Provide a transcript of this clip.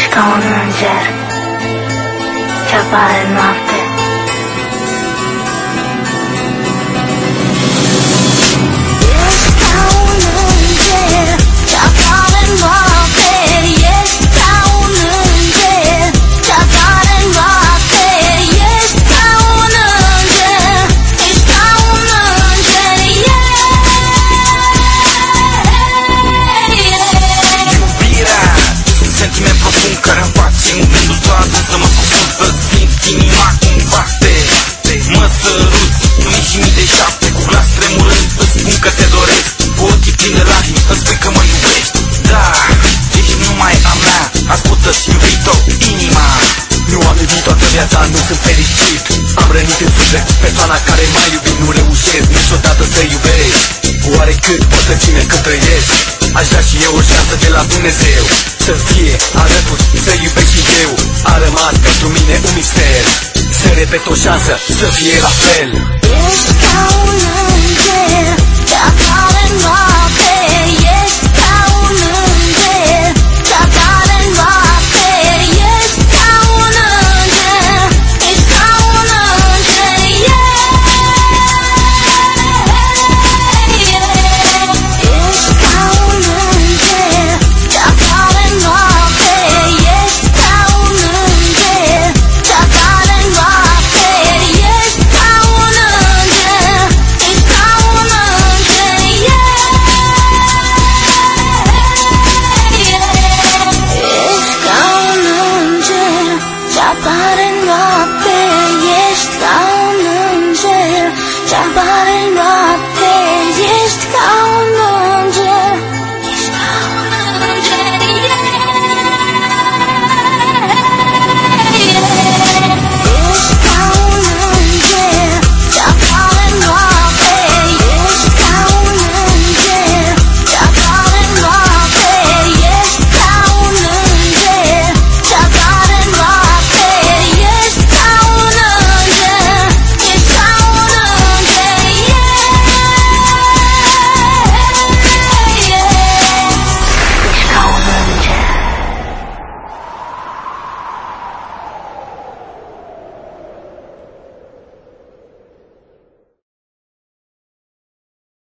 ca un înger ce apare în noapte. Ești ca un înger ce apare în noapte. Ești ca un înger ce apare în noapte. Ești ca un înger, ești ca un înger, Iubirea, un sentiment profund care îmi face momentul doar să mă confund, să simt inima cum bate. Mă sărut, cu mii și mii de șapte, cu glas tremurând, îți spun că te doresc. Cu ochii plini de lacrimi, îmi spui că mă iubești. Da, ești numai a mea, ascultă-ți iubito, inima. Nu am iubit toată viața, nu sunt fericit. Am rănit în suflet persoana care m-a iubit. Nu reușesc niciodată să iubesc. Oare cât pot să ține cât trăiesc? Aș vrea și eu o șansă de la Dumnezeu, să fie alături, să iubesc și eu. A rămas pentru mine un mister, să repet o șansă, să fie la fel. ești ca un înger.